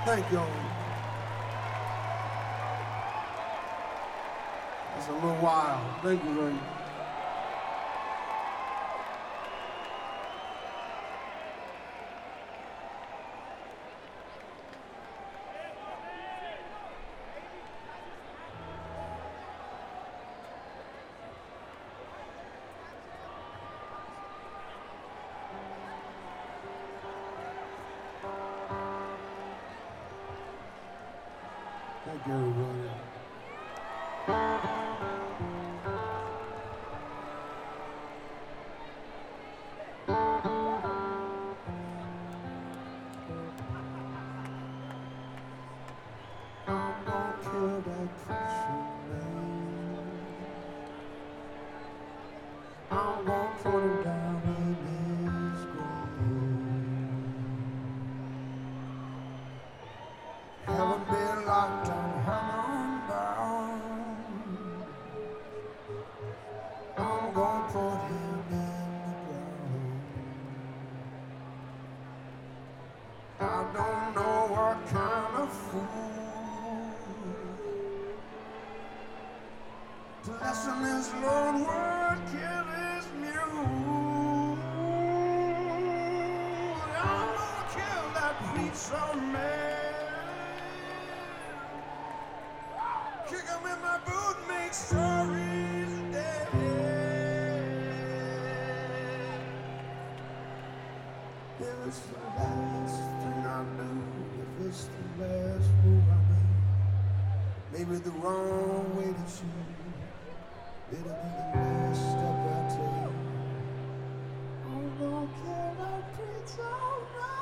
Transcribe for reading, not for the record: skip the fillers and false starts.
Thank y'all. That's a little wild. Thank you very much. Thank you, everybody. I'm gonna kill that preacher man. I'm gonna put him down in his grave. Haven't been locked down, heaven bound. I'm gonna put him in the ground. I don't know what kind of fool to lessen his Lord would kill his mule. I'm gonna kill that preacher man. Kick him in my boot, make sure he's dead. If it's the last thing I do, if it's the last move I make, maybe the wrong way to choose, it'll be the last step I take. I'm gonna kill that preacher man.